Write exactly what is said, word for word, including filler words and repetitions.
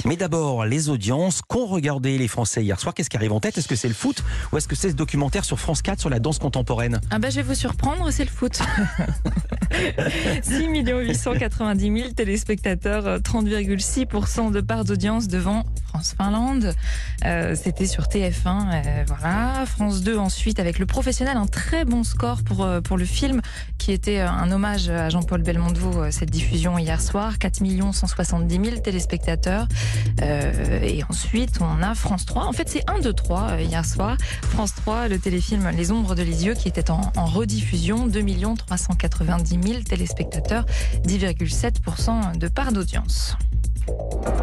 Mais d'abord, les audiences qu'ont regardé les Français hier soir. Qu'est-ce qui arrive en tête? Est-ce que c'est le foot ou est-ce que c'est ce documentaire sur France quatre sur la danse contemporaine? Ah bah je vais vous surprendre, c'est le foot. six millions huit cent quatre-vingt-dix mille téléspectateurs, trente virgule six pour cent de part d'audience devant France-Finlande. Euh, C'était sur T F un, euh, voilà. France deux ensuite avec Le Professionnel, un très bon score pour, euh, pour le film qui était un hommage à Jean-Paul Belmondo, euh, cette diffusion hier soir. quatre millions cent soixante-dix mille téléspectateurs. Euh, et ensuite on a France trois. En fait c'est un, deux, trois euh, hier soir. France trois, le téléfilm Les Ombres de Lisieux qui était en, en rediffusion. deux millions trois cent quatre-vingt-dix mille téléspectateurs, dix virgule sept pour cent de part d'audience.